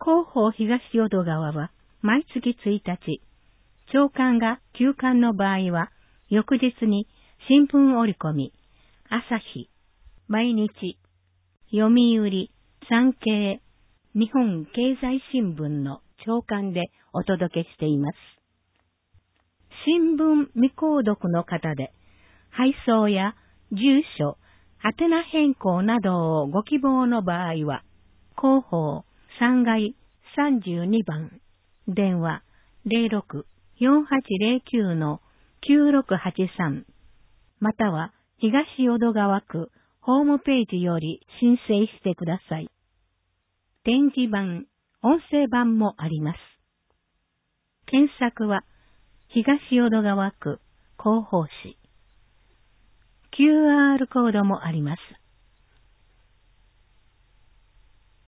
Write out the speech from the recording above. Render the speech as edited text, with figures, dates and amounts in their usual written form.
広報東淀川は毎月1日、朝刊が休刊の場合は、翌日に新聞折り込み、朝日、毎日、読売、産経、日本経済新聞の朝刊でお届けしています。新聞未購読の方で、配送や住所、宛名変更などをご希望の場合は、広報3階32番、電話06-4809-9683、または東淀川区ホームページより申請してください。展示版、音声版もあります。検索は東淀川区広報誌。QR コードもあります。